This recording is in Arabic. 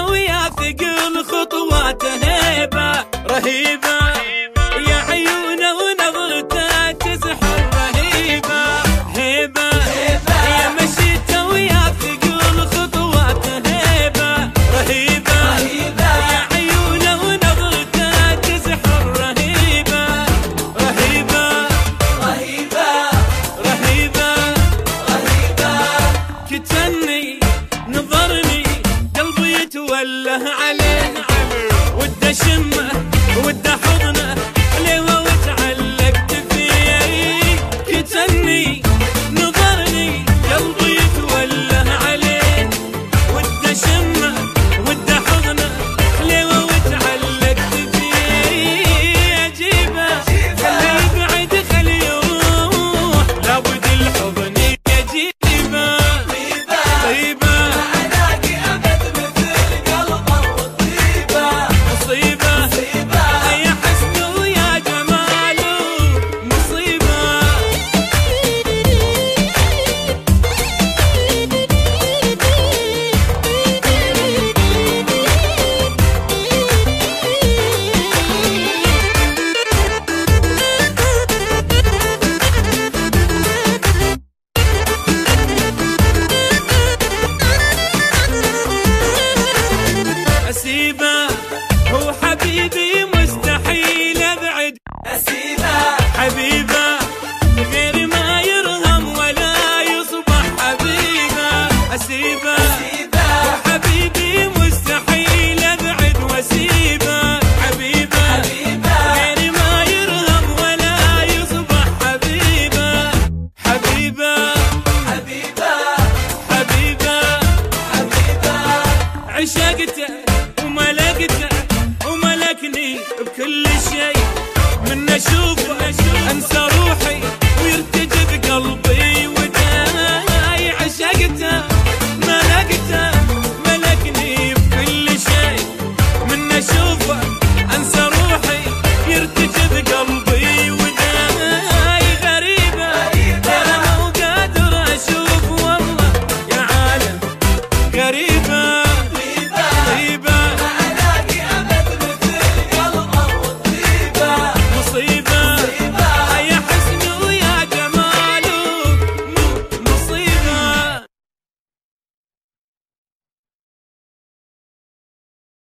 ويا ثقل خطواته هيبة رهيبة، يا عيونه ونظرته تسحر رهيبة هيبة، يا مشيته ويا ثقل خطواته هيبة رهيبة، يا عيونه ونظرته تسحر رهيبة رهيبة رهيبة رهيبة رهيبة، كتني نظرني قلبي يتوله عليه، وده شمه وده حضنه ليه وتعلقت فيه، كتني نظرني قلبي يتوله عليه، وده شمه وده حضنه ليه وتعلقت فيه، اجيبه خليه يبعد خليه يروح لابد الحضن يجيبه طيبه أسيبه هو حبيبي مستحيل أبعد، أسيبه حبيبه غير ما يرهم ولا يصبح حبيبه، أسيبه هو حبيبي مستحيل أبعد وأسيبه حبيبه غير ما يرهم ولا يصبح حبيبه حبيبه حبيبه حبيبه حبيبه، عشقته وملكته وملكني بكل شيء، من اشوفه انسى روحي